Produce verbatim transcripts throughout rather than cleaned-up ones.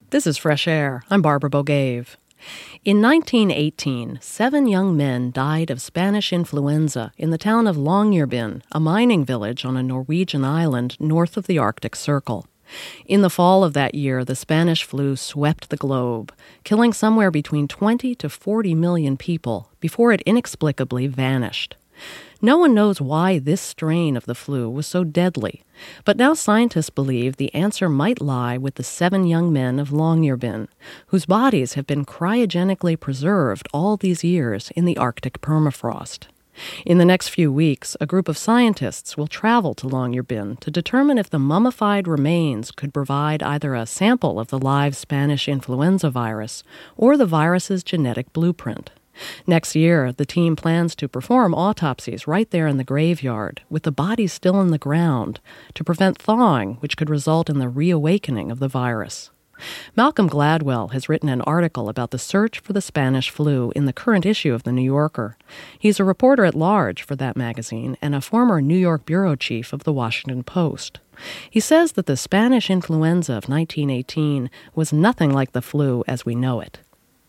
This is Fresh Air. I'm Barbara Bogave. In nineteen eighteen, seven young men died of Spanish influenza in the town of Longyearbyen, a mining village on a Norwegian island north of the Arctic Circle. In the fall of that year, the Spanish flu swept the globe, killing somewhere between twenty to forty million people before it inexplicably vanished. No one knows why this strain of the flu was so deadly, but now scientists believe the answer might lie with the seven young men of Longyearbyen, whose bodies have been cryogenically preserved all these years in the Arctic permafrost. In the next few weeks, a group of scientists will travel to Longyearbyen to determine if the mummified remains could provide either a sample of the live Spanish influenza virus or the virus's genetic blueprint. Next year, the team plans to perform autopsies right there in the graveyard, with the bodies still in the ground, to prevent thawing, which could result in the reawakening of the virus. Malcolm Gladwell has written an article about the search for the Spanish flu in the current issue of The New Yorker. He's a reporter at large for that magazine and a former New York bureau chief of The Washington Post. He says that the Spanish influenza of nineteen eighteen was nothing like the flu as we know it.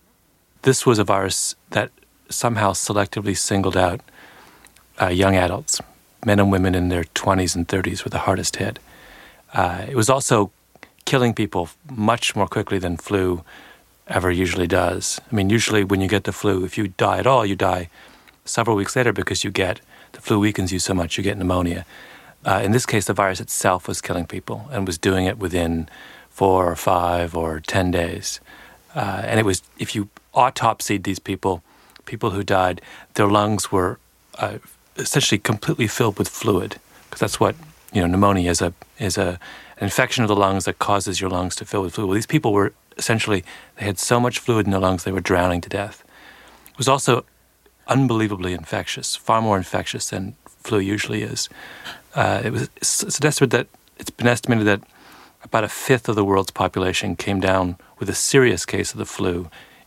This was a virus that somehow selectively singled out uh, young adults. Men and women in their twenties and thirties were the hardest hit. Uh, it was also killing people much more quickly than flu ever usually does. I mean, usually when you get the flu, if you die at all, you die several weeks later because you get, the flu weakens you so much, you get pneumonia. Uh, in this case, the virus itself was killing people and was doing it within four or five or ten days. Uh, and it was, if you autopsied these people, people who died, their lungs were uh, essentially completely filled with fluid, because that's what, you know, pneumonia is a is a an infection of the lungs that causes your lungs to fill with fluid. Well, these people were essentially, they had so much fluid in their lungs they were drowning to death. It was also unbelievably infectious, far more infectious than flu usually is. Uh, it was suggested that it's been estimated that about a fifth of the world's population came down with a serious case of the flu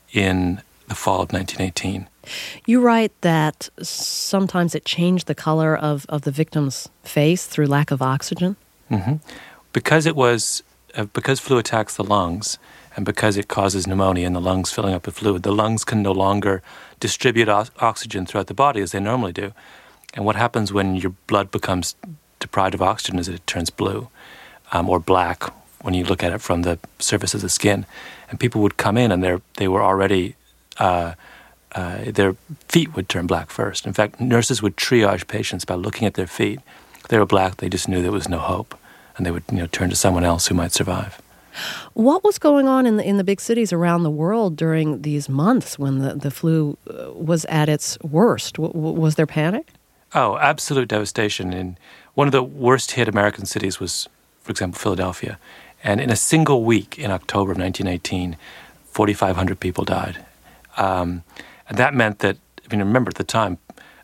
in the fall of nineteen eighteen. You write that sometimes it changed the color of, of the victim's face through lack of oxygen? Mm-hmm. Because it was, uh, because flu attacks the lungs, and because it causes pneumonia and the lungs filling up with fluid, the lungs can no longer distribute o- oxygen throughout the body as they normally do. And what happens when your blood becomes deprived of oxygen is that it turns blue um, or black when you look at it from the surface of the skin. And people would come in and they're, they were already, uh, uh, their feet would turn black first. In fact, nurses would triage patients by looking at their feet. If they were black, they just knew there was no hope, and they would, you know, turn to someone else who might survive. What was going on in the in the big cities around the world during these months when the, the flu was at its worst? W- was there panic? Oh, absolute devastation. And one of the worst hit American cities was, for example, Philadelphia. And in a single week in October of nineteen eighteen, forty-five hundred people died. Um, and that meant that, I mean, remember at the time,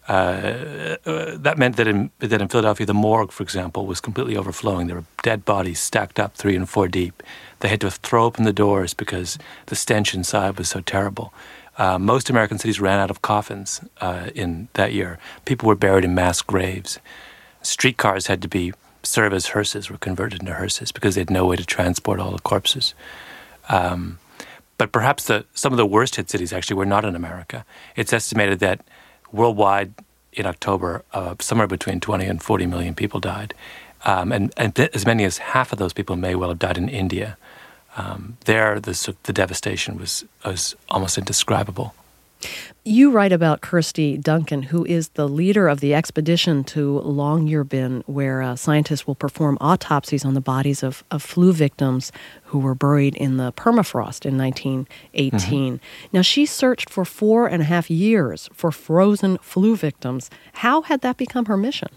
uh, uh, that meant that in, that in Philadelphia, the morgue, for example, was completely overflowing. There were dead bodies stacked up three and four deep. They had to throw open the doors because the stench inside was so terrible. Uh, most American cities ran out of coffins uh, in that year. People were buried in mass graves. Streetcars had to be serve as hearses, were converted into hearses because they had no way to transport all the corpses. Um, but perhaps the, some of the worst hit cities actually were not in America. It's estimated that worldwide in October, uh, somewhere between twenty and forty million people died. Um, and, and th- as many as half of those people may well have died in India. Um, there, the, the devastation was, was almost indescribable. You write about Kirsty Duncan, who is the leader of the expedition to Longyearbyen, where uh, scientists will perform autopsies on the bodies of, of flu victims who were buried in the permafrost in nineteen eighteen. Mm-hmm. Now, she searched for four and a half years for frozen flu victims. How had that become her mission?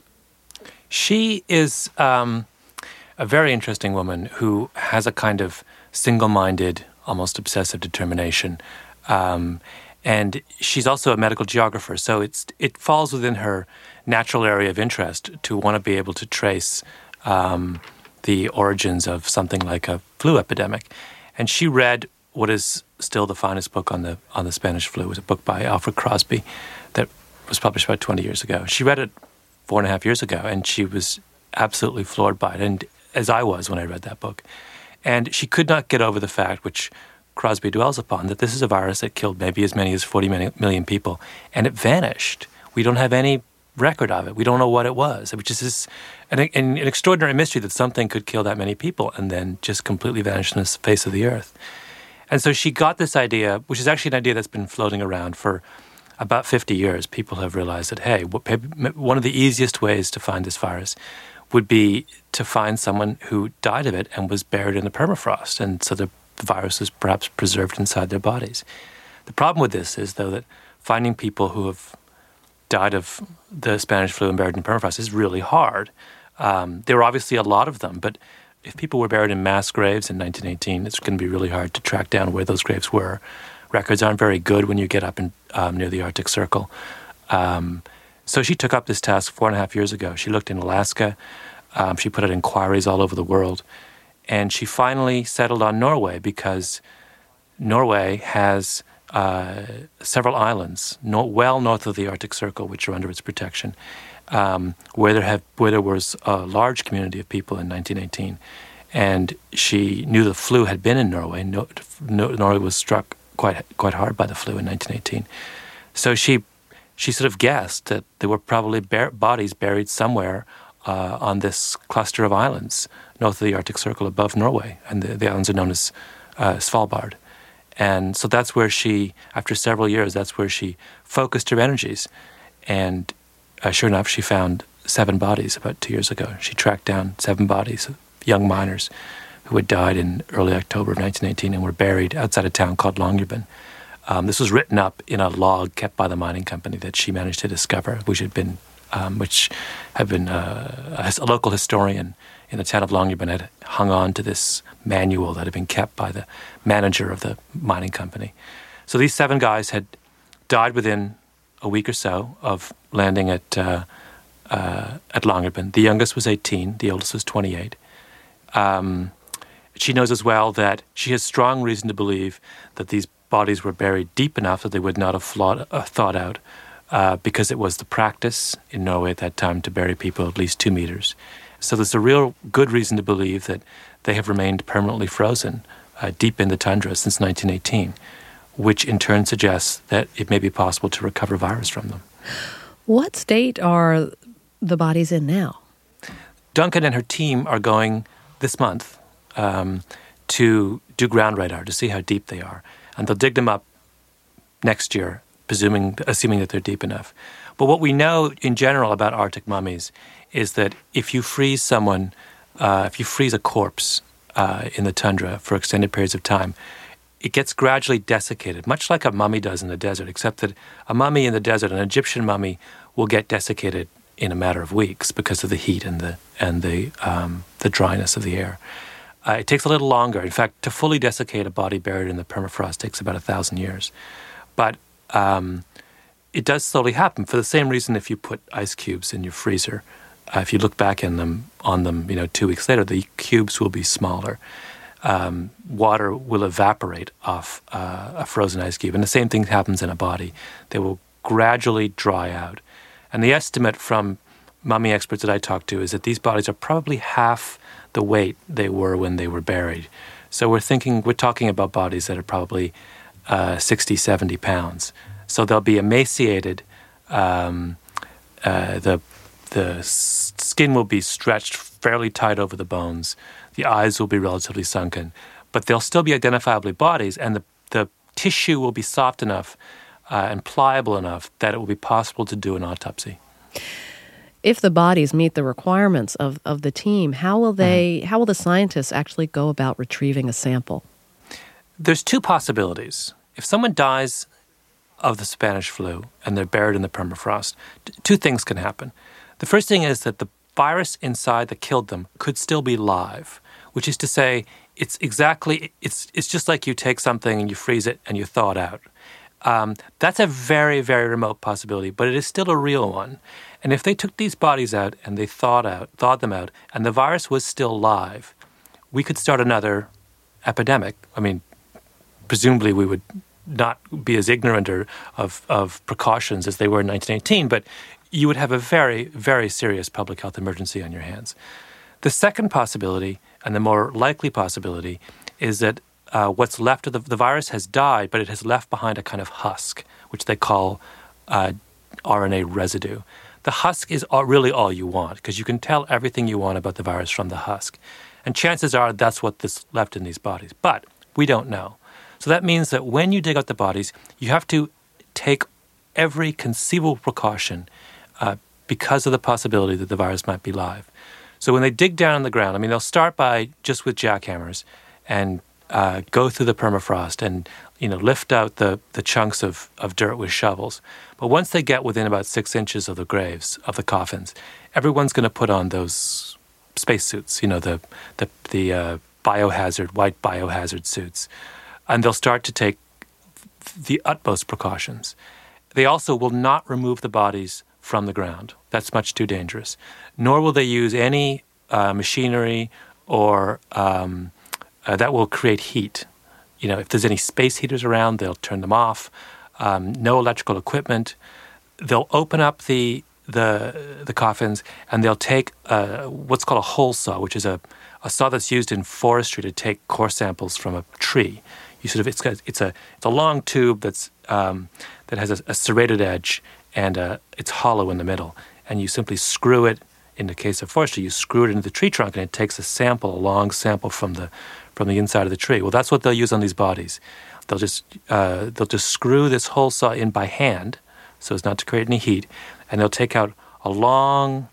She is um, a very interesting woman who has a kind of single-minded, almost obsessive determination. Um, and she's also a medical geographer, so it's it falls within her natural area of interest to want to be able to trace um, the origins of something like a flu epidemic. And she read what is still the finest book on the on the Spanish flu. It was a book by Alfred Crosby that was published about twenty years ago. She read it four and a half years ago, and she was absolutely floored by it, and as I was when I read that book. And she could not get over the fact, which Crosby dwells upon, that this is a virus that killed maybe as many as forty million people, and it vanished. We don't have any record of it. We don't know what it was, which is this, an, an extraordinary mystery that something could kill that many people and then just completely vanish from the face of the earth. And so she got this idea, which is actually an idea that's been floating around for about fifty years. People have realized that, hey, one of the easiest ways to find this virus would be to find someone who died of it and was buried in the permafrost, and so the virus is perhaps preserved inside their bodies. The problem with this is, though, that finding people who have died of the Spanish flu and buried in permafrost is really hard. Um, there were obviously a lot of them, but if people were buried in mass graves in nineteen eighteen, it's going to be really hard to track down where those graves were. Records aren't very good when you get up in, um, near the Arctic Circle. Um, so she took up this task four and a half years ago. She looked in Alaska. Um, she put out inquiries all over the world. And she finally settled on Norway because Norway has uh, several islands no, well north of the Arctic Circle, which are under its protection, um, where there have where there was a large community of people in nineteen eighteen. And she knew the flu had been in Norway. No, no, Norway was struck quite quite hard by the flu in nineteen eighteen. So she she sort of guessed that there were probably bar- bodies buried somewhere uh, on this cluster of islands north of the Arctic Circle above Norway, and the, the islands are known as uh, Svalbard. And so that's where she, after several years, that's where she focused her energies. And uh, sure enough, she found seven bodies about two years ago. She tracked down seven bodies of young miners who had died in early October of nineteen eighteen and were buried outside a town called Longyearbyen. Um, this was written up in a log kept by the mining company that she managed to discover, which had been, um, which had been uh, a, a local historian in the town of Longyearbyen had hung on to this manual that had been kept by the manager of the mining company. So these seven guys had died within a week or so of landing at uh, uh, at Longyearbyen. The youngest was eighteen, the oldest was twenty-eight. Um, she knows as well that she has strong reason to believe that these bodies were buried deep enough that they would not have flawed, uh, thawed out uh, because it was the practice in Norway at that time to bury people at least two meters. So there's a real good reason to believe that they have remained permanently frozen uh, deep in the tundra since nineteen eighteen, which in turn suggests that it may be possible to recover virus from them. What state are the bodies in now? Duncan and her team are going this month um, to do ground radar to see how deep they are. And they'll dig them up next year, presuming, assuming that they're deep enough. But what we know in general about Arctic mummies is that if you freeze someone, uh, if you freeze a corpse uh, in the tundra for extended periods of time, it gets gradually desiccated, much like a mummy does in the desert, except that a mummy in the desert, an Egyptian mummy, will get desiccated in a matter of weeks because of the heat and the and the um, the dryness of the air. Uh, it takes a little longer. In fact, to fully desiccate a body buried in the permafrost takes about a thousand years. But um, it does slowly happen for the same reason if you put ice cubes in your freezer. Uh, if you look back in them, on them, you know, two weeks later, the cubes will be smaller. Um, water will evaporate off uh, a frozen ice cube. And the same thing happens in a body. They will gradually dry out. And the estimate from mummy experts that I talked to is that these bodies are probably half the weight they were when they were buried. So we're thinking, we're talking about bodies that are probably uh, sixty, seventy pounds. So they'll be emaciated. Um, uh, the the skin will be stretched fairly tight over the bones. The eyes will be relatively sunken. But they'll still be identifiably bodies, and the, the tissue will be soft enough uh, and pliable enough that it will be possible to do an autopsy. If the bodies meet the requirements of, of the team, how will they? Mm-hmm. How will the scientists actually go about retrieving a sample? There's two possibilities. If someone dies of the Spanish flu and they're buried in the permafrost, t- two things can happen. The first thing is that the virus inside that killed them could still be live, which is to say, it's exactly it's it's just like you take something and you freeze it and you thaw it out. Um, that's a very, very remote possibility, but it is still a real one. And if they took these bodies out and they thawed out, thawed them out, and the virus was still live, we could start another epidemic. I mean, presumably we would not be as ignorant or of, of precautions as they were in nineteen eighteen, but you would have a very, very serious public health emergency on your hands. The second possibility, And the more likely possibility is that uh, what's left of the, the virus has died, but it has left behind a kind of husk, which they call uh, R N A residue. The husk is all, really all you want, because you can tell everything you want about the virus from the husk. And chances are that's what's left in these bodies. But we don't know. So that means that when you dig out the bodies, you have to take every conceivable precaution uh, because of the possibility that the virus might be live. So when they dig down in the ground, I mean, they'll start by just with jackhammers and uh, go through the permafrost and, you know, lift out the, the chunks of, of dirt with shovels. But once they get within about six inches of the graves, of the coffins, everyone's going to put on those spacesuits, you know, the the, the uh, biohazard, white biohazard suits. And they'll start to take the utmost precautions. They also will not remove the bodies from the ground. That's much too dangerous. Nor will they use any uh, machinery or um, uh, that will create heat. You know, if there's any space heaters around, they'll turn them off. Um, no electrical equipment. They'll open up the the the coffins and they'll take uh, what's called a hole saw, which is a, a saw that's used in forestry to take core samples from a tree. You sort of it's got, it's a it's a long tube that's um, that has a, a serrated edge and uh, it's hollow in the middle, and you simply screw it. In the case of forestry, you screw it into the tree trunk, and it takes a sample, a long sample from the from the inside of the tree. Well, that's what they'll use on these bodies. They'll just uh, they'll just screw this hole saw in by hand, so as not to create any heat, and they'll take out a long,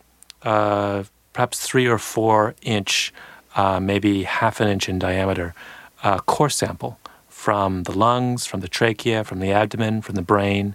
uh, perhaps three or four inch, uh, maybe half an inch in diameter, uh, core sample from the lungs, from the trachea, from the abdomen, from the brain.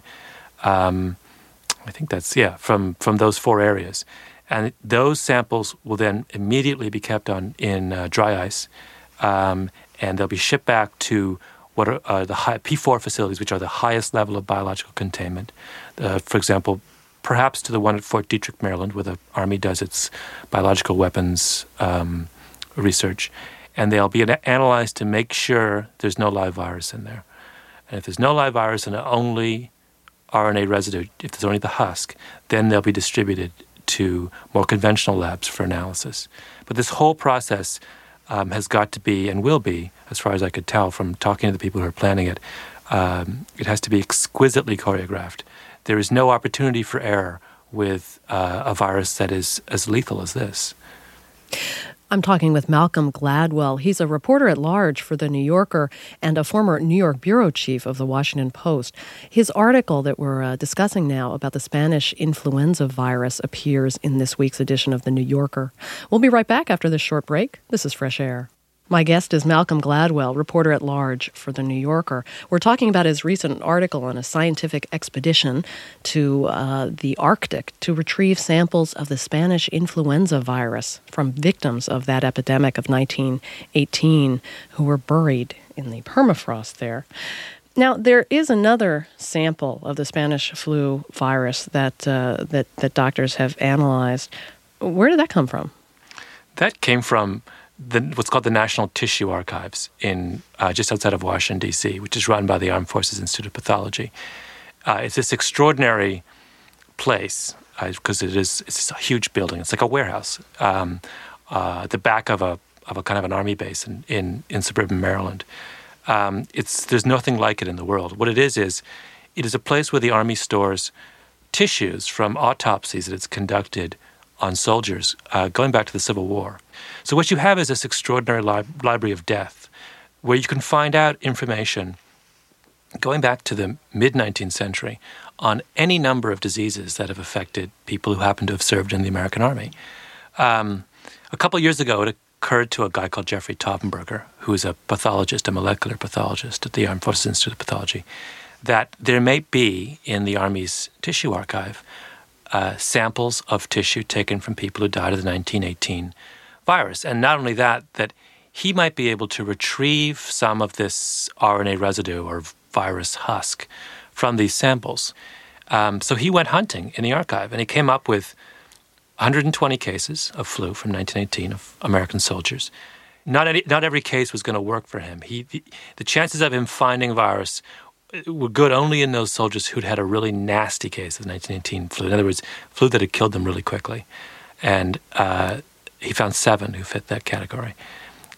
Um, I think that's yeah, from from those four areas. And those samples will then immediately be kept on in uh, dry ice, um, and they'll be shipped back to what are uh, the high P four facilities, which are the highest level of biological containment. Uh, for example, perhaps to the one at Fort Detrick, Maryland, where the Army does its biological weapons um, research. And they'll be analyzed to make sure there's no live virus in there. And if there's no live virus and only R N A residue, if there's only the husk, then they'll be distributed to more conventional labs for analysis. But this whole process um, has got to be, and will be, as far as I could tell from talking to the people who are planning it, um, it has to be exquisitely choreographed. There is no opportunity for error with uh, a virus that is as lethal as this. I'm talking with Malcolm Gladwell. He's a reporter at large for The New Yorker and a former New York bureau chief of The Washington Post. His article that we're uh, discussing now about the Spanish influenza virus appears in this week's edition of The New Yorker. We'll be right back after this short break. This is Fresh Air. My guest is Malcolm Gladwell, reporter at large for The New Yorker. We're talking about his recent article on a scientific expedition to uh, the Arctic to retrieve samples of the Spanish influenza virus from victims of that epidemic of nineteen eighteen who were buried in the permafrost there. Now, there is another sample of the Spanish flu virus that uh, that, that doctors have analyzed. Where did that come from? That came from The, what's called the National Tissue Archives in uh, just outside of Washington, D C, which is run by the Armed Forces Institute of Pathology. Uh, it's this extraordinary place because uh, it is it's a huge building. It's like a warehouse um, uh, at the back of a of a kind of an army base in in, in suburban Maryland. Um, it's there's nothing like it in the world. What it is is it is a place where the Army stores tissues from autopsies that it's conducted on soldiers uh, going back to the Civil War. So what you have is this extraordinary li- library of death where you can find out information going back to the mid-nineteenth century on any number of diseases that have affected people who happen to have served in the American Army. Um, a couple of years ago, it occurred to a guy called Jeffrey Taubenberger, who is a pathologist, a molecular pathologist at the Armed Forces Institute of Pathology, that there may be in the Army's tissue archive uh, samples of tissue taken from people who died of the nineteen eighteen virus. And not only that, that he might be able to retrieve some of this R N A residue or virus husk from these samples. Um, so he went hunting in the archive, and he came up with one hundred twenty cases of flu from nineteen eighteen of American soldiers. Not any, not every case was going to work for him. He, the, the chances of him finding virus were good only in those soldiers who'd had a really nasty case of nineteen eighteen flu. In other words, flu that had killed them really quickly. And uh, he found seven who fit that category.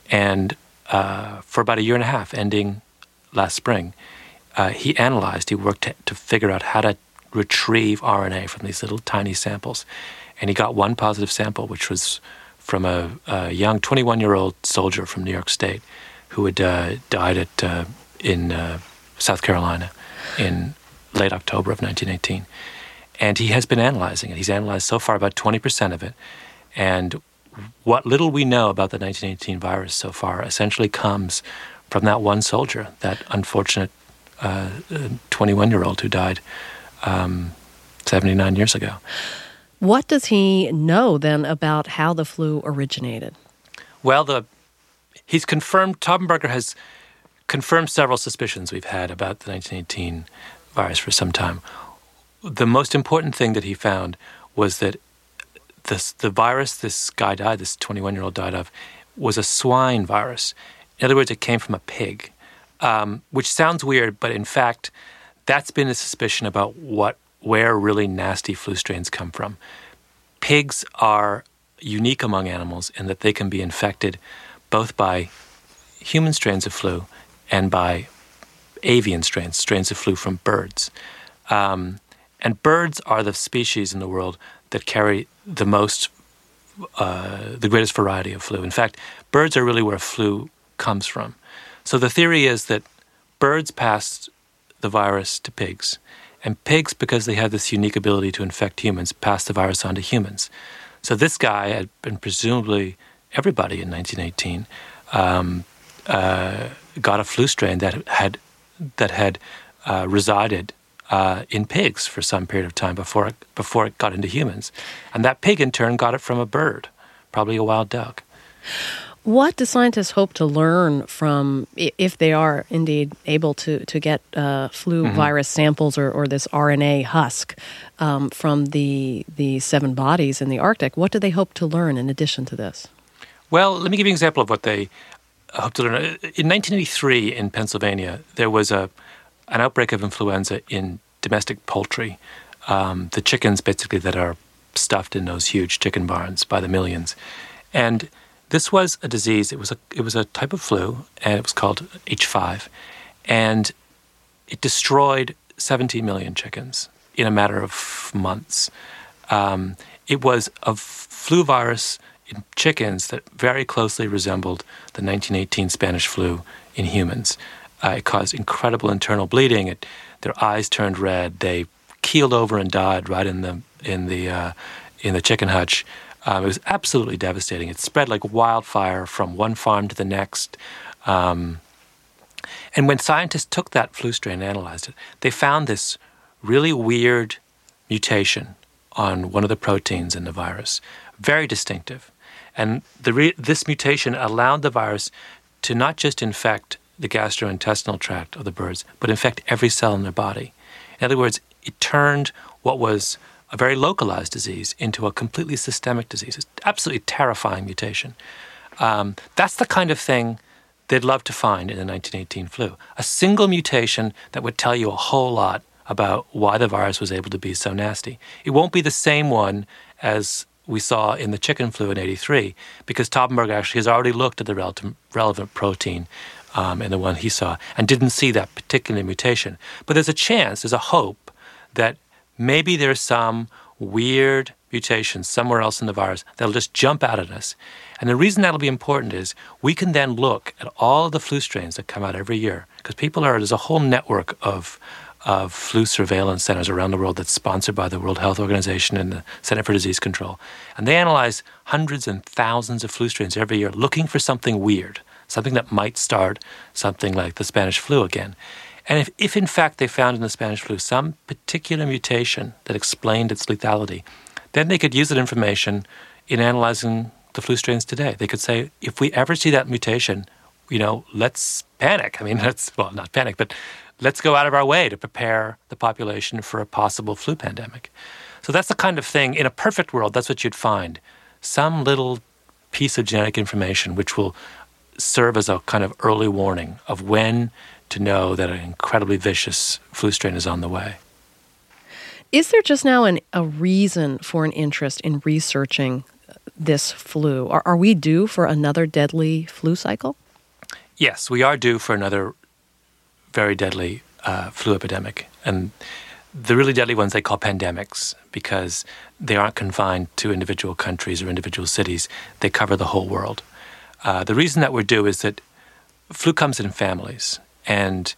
And uh, for about a year and a half, ending last spring, uh, he analyzed, he worked to, to figure out how to retrieve R N A from these little tiny samples. And he got one positive sample, which was from a, a young twenty-one-year-old soldier from New York State who had uh, died at uh, in uh, South Carolina in late October of nineteen eighteen. And he has been analyzing it. He's analyzed so far about twenty percent of it. And what little we know about the nineteen eighteen virus so far essentially comes from that one soldier, that unfortunate uh, twenty-one-year-old who died um, seventy-nine years ago. What does he know then about how the flu originated? Well, the he's confirmed, Taubenberger has confirmed several suspicions we've had about the nineteen eighteen virus for some time. The most important thing that he found was that this, the virus this guy died, this twenty-one-year-old died of, was a swine virus. In other words, it came from a pig, um, which sounds weird, but in fact, that's been a suspicion about what where really nasty flu strains come from. Pigs are unique among animals in that they can be infected both by human strains of flu and by avian strains, strains of flu from birds. Um, and birds are the species in the world that carry the most, uh, the greatest variety of flu. In fact, birds are really where flu comes from. So the theory is that birds pass the virus to pigs, and pigs, because they have this unique ability to infect humans, pass the virus on to humans. So this guy, had been presumably everybody in nineteen eighteen, um, uh, got a flu strain that had that had uh, resided uh, in pigs for some period of time before it, before it got into humans. And that pig, in turn, got it from a bird, probably a wild duck. What do scientists hope to learn from, if they are indeed able to, to get uh, flu mm-hmm. virus samples or, or this R N A husk um, from the the seven bodies in the Arctic? What do they hope to learn in addition to this? Well, let me give you an example of what they hope to learn. In nineteen eighty-three in Pennsylvania, there was a an outbreak of influenza in domestic poultry, um, the chickens basically that are stuffed in those huge chicken barns by the millions. And this was a disease, it was a it was a type of flu, and it was called H five, and it destroyed seventeen million chickens in a matter of months. Um, it was a flu virus in chickens that very closely resembled the nineteen eighteen Spanish flu in humans. Uh, it caused incredible internal bleeding. It, their eyes turned red. They keeled over and died right in the in the uh, in the chicken hutch. Um, it was absolutely devastating. It spread like wildfire from one farm to the next. Um, and when scientists took that flu strain and analyzed it, they found this really weird mutation on one of the proteins in the virus, very distinctive. And the re- this mutation allowed the virus to not just infect the gastrointestinal tract of the birds, but infect every cell in their body. In other words, it turned what was a very localized disease into a completely systemic disease. It's absolutely terrifying mutation. Um, that's the kind of thing they'd love to find in the nineteen eighteen flu. A single mutation that would tell you a whole lot about why the virus was able to be so nasty. It won't be the same one as we saw in the chicken flu in eighty-three, because Taubenberg actually has already looked at the relevant, relevant protein um, in the one he saw and didn't see that particular mutation. But there's a chance, there's a hope that maybe there's some weird mutation somewhere else in the virus that'll just jump out at us. And the reason that'll be important is we can then look at all of the flu strains that come out every year, because people are, there's a whole network of of flu surveillance centers around the world that's sponsored by the World Health Organization and the Center for Disease Control. And they analyze hundreds and thousands of flu strains every year looking for something weird, something that might start something like the Spanish flu again. And if, if in fact they found in the Spanish flu some particular mutation that explained its lethality, then they could use that information in analyzing the flu strains today. They could say, if we ever see that mutation, you know, let's panic. I mean, let's, well, not panic, but let's go out of our way to prepare the population for a possible flu pandemic. So that's the kind of thing, in a perfect world, that's what you'd find. Some little piece of genetic information which will serve as a kind of early warning of when to know that an incredibly vicious flu strain is on the way. Is there just now an, a reason for an interest in researching this flu? Are, are we due for another deadly flu cycle? Yes, we are due for another very deadly uh, flu epidemic. And the really deadly ones they call pandemics because they aren't confined to individual countries or individual cities. They cover the whole world. Uh, the reason that we're due is that flu comes in families. And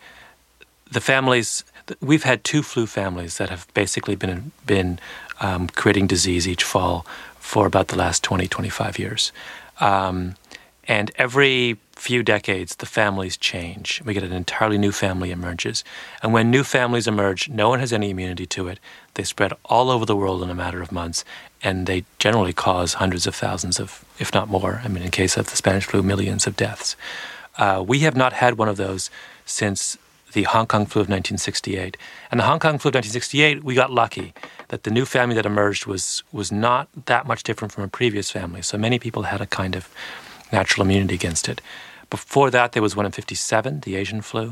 the families, we've had two flu families that have basically been, been um, creating disease each fall for about the last twenty, twenty-five years. Um, and every few decades, the families change. We get an entirely new family emerges. And when new families emerge, no one has any immunity to it. They spread all over the world in a matter of months, and they generally cause hundreds of thousands of, if not more, I mean, in case of the Spanish flu, millions of deaths. Uh, we have not had one of those since the Hong Kong flu of nineteen sixty-eight. And the Hong Kong flu of nineteen sixty-eight, we got lucky that the new family that emerged was was not that much different from a previous family. So many people had a kind of natural immunity against it. Before that, there was one in fifty-seven, the Asian flu.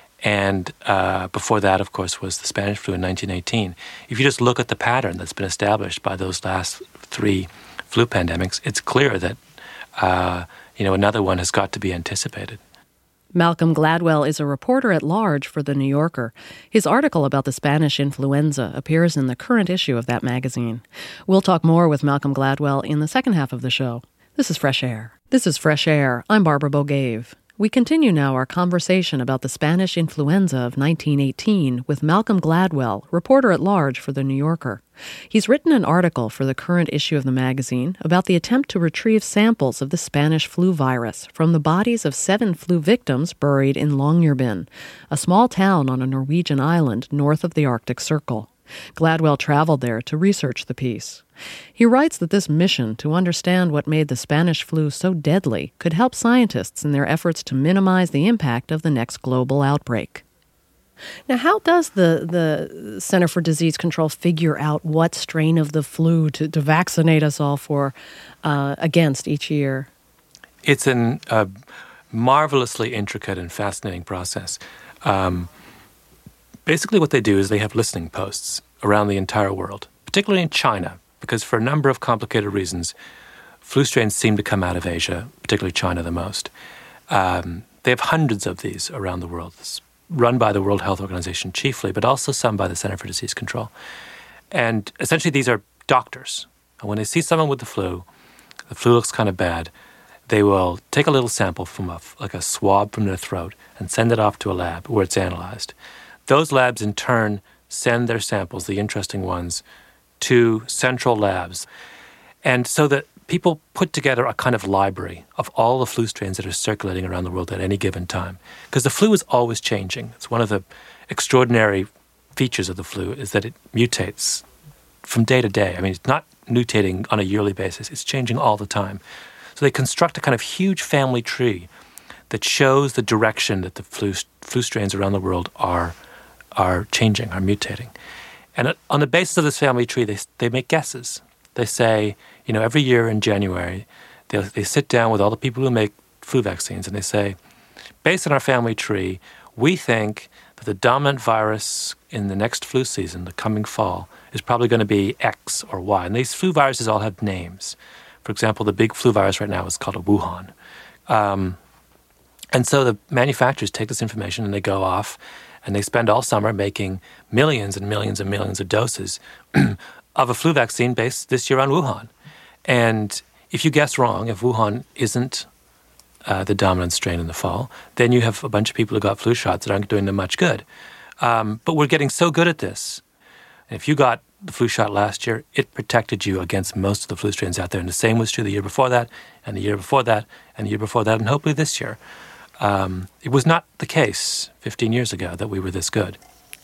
And uh, before that, of course, was the Spanish flu in nineteen eighteen. If you just look at the pattern that's been established by those last three flu pandemics, it's clear that uh, you know another one has got to be anticipated. Malcolm Gladwell is a reporter at large for The New Yorker. His article about the Spanish influenza appears in the current issue of that magazine. We'll talk more with Malcolm Gladwell in the second half of the show. This is Fresh Air. This is Fresh Air. I'm Barbara Bogaev. We continue now our conversation about the Spanish influenza of nineteen eighteen with Malcolm Gladwell, reporter at large for The New Yorker. He's written an article for the current issue of the magazine about the attempt to retrieve samples of the Spanish flu virus from the bodies of seven flu victims buried in Longyearbyen, a small town on a Norwegian island north of the Arctic Circle. Gladwell traveled there to research the piece. He writes that this mission to understand what made the Spanish flu so deadly could help scientists in their efforts to minimize the impact of the next global outbreak. Now, how does the, the Center for Disease Control figure out what strain of the flu to, to vaccinate us all for uh, against each year? It's a uh, marvelously intricate and fascinating process. Um, basically what they do is they have listening posts around the entire world, particularly in China, because for a number of complicated reasons, flu strains seem to come out of Asia, particularly China the most. Um, they have hundreds of these around the world. It's run by the World Health Organization chiefly, but also some by the Center for Disease Control. And essentially these are doctors. And when they see someone with the flu, the flu looks kind of bad, they will take a little sample from a, like a swab from their throat and send it off to a lab where it's analyzed. Those labs in turn send their samples, the interesting ones, to central labs. And so that people put together a kind of library of all the flu strains that are circulating around the world at any given time. Because the flu is always changing. It's one of the extraordinary features of the flu is that it mutates from day to day. I mean, it's not mutating on a yearly basis. It's changing all the time. So they construct a kind of huge family tree that shows the direction that the flu, flu strains around the world are, are changing, are mutating. And on the basis of this family tree, they they make guesses. They say, you know, every year in January, they they sit down with all the people who make flu vaccines, and they say, based on our family tree, we think that the dominant virus in the next flu season, the coming fall, is probably going to be X or Y. And these flu viruses all have names. For example, the big flu virus right now is called a Wuhan. Um, and so the manufacturers take this information and they go off and they spend all summer making millions and millions and millions of doses of a flu vaccine based this year on Wuhan. And if you guess wrong, if Wuhan isn't uh, the dominant strain in the fall, then you have a bunch of people who got flu shots that aren't doing them much good. Um, but we're getting so good at this. And if you got the flu shot last year, it protected you against most of the flu strains out there. And the same was true the year before that, and the year before that, and the year before that, and hopefully this year. Um, it was not the case fifteen years ago that we were this good.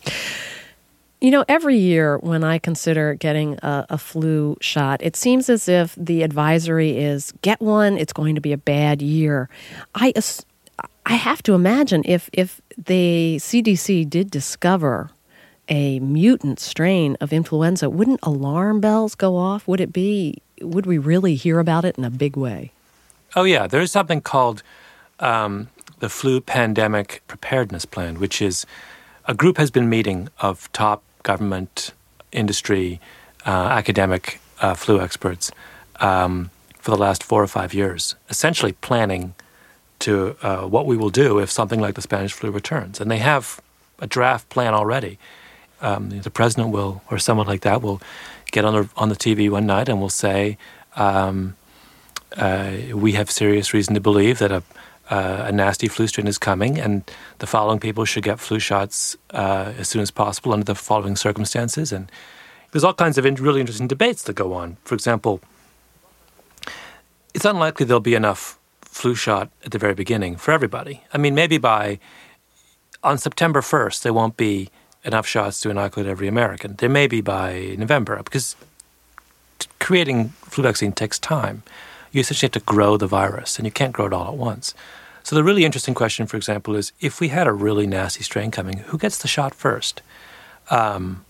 You know, every year when I consider getting a, a flu shot, it seems as if the advisory is get one, it's going to be a bad year. I I have to imagine if if the C D C did discover a mutant strain of influenza, wouldn't alarm bells go off? Would it be, would we really hear about it in a big way? Oh, yeah. There is something called um, the Flu Pandemic Preparedness Plan, which is a group has been meeting of top government, industry, uh, academic uh, flu experts um, for the last four or five years, essentially planning to uh, what we will do if something like the Spanish flu returns. And they have a draft plan already. Um, the president will, or someone like that, will get on the, on the T V one night and will say, um, uh, we have serious reason to believe that a, uh, a nasty flu strain is coming, and the following people should get flu shots uh, as soon as possible under the following circumstances. And there's all kinds of in- really interesting debates that go on. For example, it's unlikely there'll be enough flu shot at the very beginning for everybody. I mean, maybe by, on September first, there won't be enough shots to inoculate every American. There may be by November, because t- creating flu vaccine takes time. You essentially have to grow the virus, and you can't grow it all at once. So the really interesting question, for example, is if we had a really nasty strain coming, who gets the shot first? Um,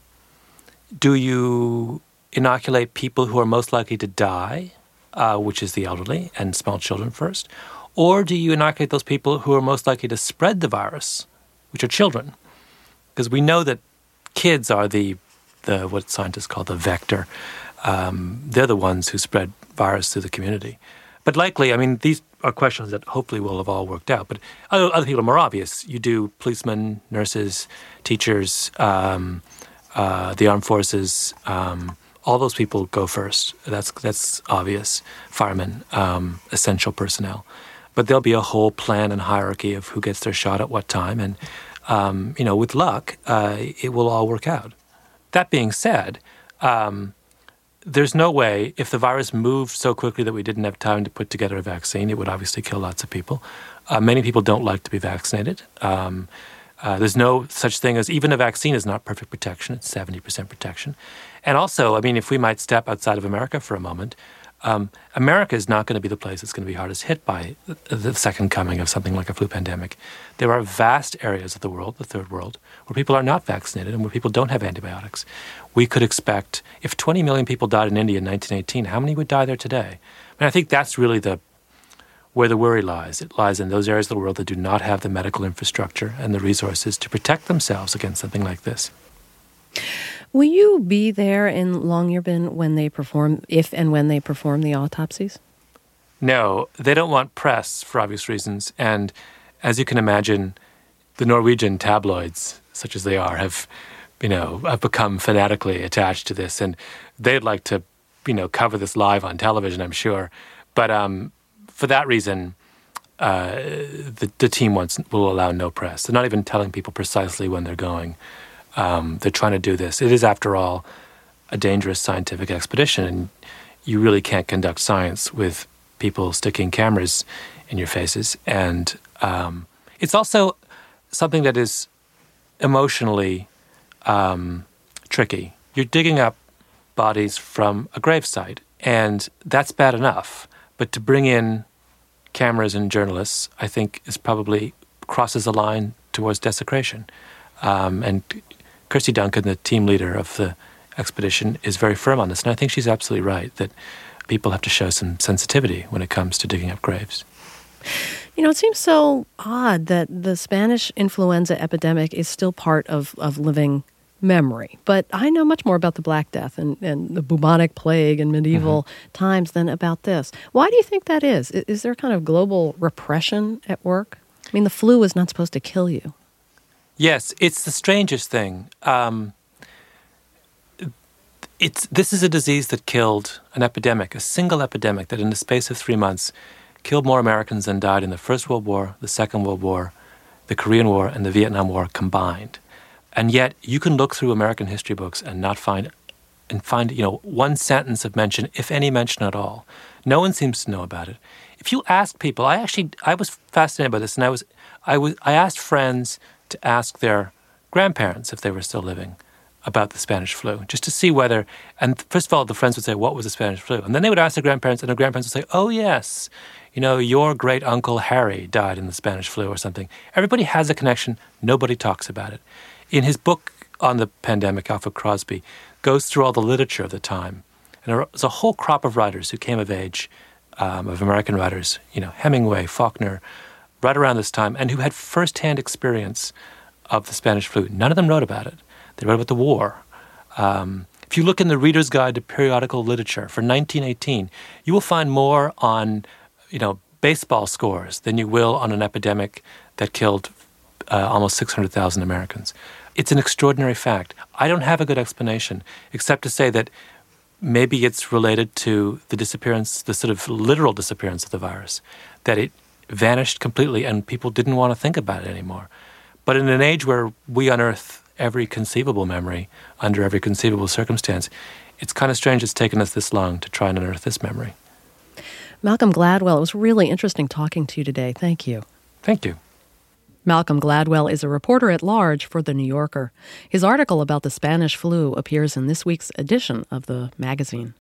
do you inoculate people who are most likely to die, uh, which is the elderly and small children first? Or do you inoculate those people who are most likely to spread the virus, which are children? Because we know that kids are the, the what scientists call the vector. Um, they're the ones who spread virus through the community. But likely, I mean, these are questions that hopefully will have all worked out. But other, other people are more obvious. You do policemen, nurses, teachers, um, uh, the armed forces. Um, all those people go first. That's that's obvious. Firemen, um, essential personnel. But there'll be a whole plan and hierarchy of who gets their shot at what time. And, um, you know, with luck, uh, it will all work out. That being said, um, there's no way, if the virus moved so quickly that we didn't have time to put together a vaccine, it would obviously kill lots of people. Uh, many people don't like to be vaccinated. Um, uh, there's no such thing as, even a vaccine is not perfect protection. It's seventy percent protection. And also, I mean, if we might step outside of America for a moment, um, America is not going to be the place that's going to be hardest hit by the, the second coming of something like a flu pandemic. There are vast areas of the world, the third world, where people are not vaccinated and where people don't have antibiotics. We could expect, if twenty million people died in India in nineteen eighteen, how many would die there today? And I think that's really the where the worry lies. It lies in those areas of the world that do not have the medical infrastructure and the resources to protect themselves against something like this. Will you be there in Longyearbyen when they perform, if and when they perform the autopsies? No, they don't want press for obvious reasons. And as you can imagine, the Norwegian tabloids, such as they are, have, you know, have become fanatically attached to this. And they'd like to, you know, cover this live on television, I'm sure. But um, for that reason, uh, the, the team wants will allow no press. They're not even telling people precisely when they're going. Um, they're trying to do this. It is, after all, a dangerous scientific expedition, and you really can't conduct science with people sticking cameras in your faces. And um, it's also something that is emotionally um, tricky. You're digging up bodies from a gravesite, and that's bad enough. But to bring in cameras and journalists, I think, is probably crosses the line towards desecration. Um, and Kirsty Duncan, the team leader of the expedition, is very firm on this. And I think she's absolutely right that people have to show some sensitivity when it comes to digging up graves. You know, it seems so odd that the Spanish influenza epidemic is still part of, of living memory. But I know much more about the Black Death and, and the bubonic plague in medieval mm-hmm. times than about this. Why do you think that is? Is there kind of global repression at work? I mean, the flu was not supposed to kill you. Yes, it's the strangest thing. Um, it's this is a disease that killed an epidemic, a single epidemic that in the space of three months killed more Americans than died in the First World War, the Second World War, the Korean War, and the Vietnam War combined. And yet you can look through American history books and not find and find, you know, one sentence of mention, if any mention at all. No one seems to know about it. If you ask people, I actually I was fascinated by this, and I was I was I asked friends to ask their grandparents, if they were still living, about the Spanish flu, just to see whether, and first of all, the friends would say, what was the Spanish flu? And then they would ask their grandparents, and their grandparents would say, oh, yes, you know, your great-uncle Harry died in the Spanish flu or something. Everybody has a connection. Nobody talks about it. In his book on the pandemic, Alfred Crosby goes through all the literature of the time. And there was a whole crop of writers who came of age, um, of American writers, you know, Hemingway, Faulkner, right around this time, and who had first-hand experience of the Spanish flu. None of them wrote about it. They wrote about the war. Um, If you look in the Reader's Guide to Periodical Literature for nineteen eighteen, you will find more on, you know, baseball scores than you will on an epidemic that killed uh, almost six hundred thousand Americans. It's an extraordinary fact. I don't have a good explanation, except to say that maybe it's related to the disappearance, the sort of literal disappearance of the virus, that it vanished completely and people didn't want to think about it anymore. But in an age where we unearth every conceivable memory under every conceivable circumstance, it's kind of strange it's taken us this long to try and unearth this memory. Malcolm Gladwell, it was really interesting talking to you today. Thank you. Thank you. Malcolm Gladwell is a reporter at large for The New Yorker. His article about the Spanish flu appears in this week's edition of the magazine.